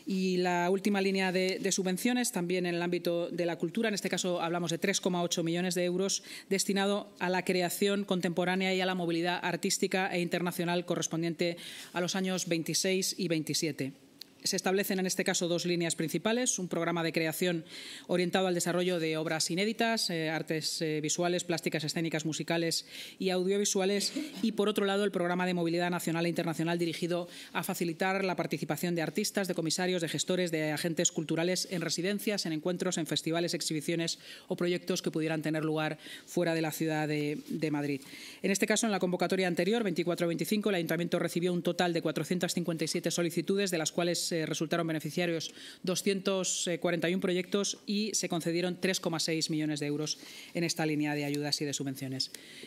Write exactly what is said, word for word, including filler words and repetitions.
Y la última línea de, de subvenciones, también en el ámbito de la cultura, en este caso hablamos de tres coma ocho millones de euros, destinado a la creación contemporánea y a la movilidad artística e internacional correspondiente a los años veintiséis y veintisiete. Se establecen en este caso dos líneas principales, un programa de creación orientado al desarrollo de obras inéditas, eh, artes eh, visuales, plásticas, escénicas, musicales y audiovisuales, y por otro lado el programa de movilidad nacional e internacional dirigido a facilitar la participación de artistas, de comisarios, de gestores, de agentes culturales en residencias, en encuentros, en festivales, exhibiciones o proyectos que pudieran tener lugar fuera de la ciudad de, de Madrid. En este caso, en la convocatoria anterior, veinticuatro veinticinco, el Ayuntamiento recibió un total de cuatrocientas cincuenta y siete solicitudes, de las cuales Eh, resultaron beneficiarios doscientos cuarenta y uno proyectos y se concedieron tres coma seis millones de euros en esta línea de ayudas y de subvenciones.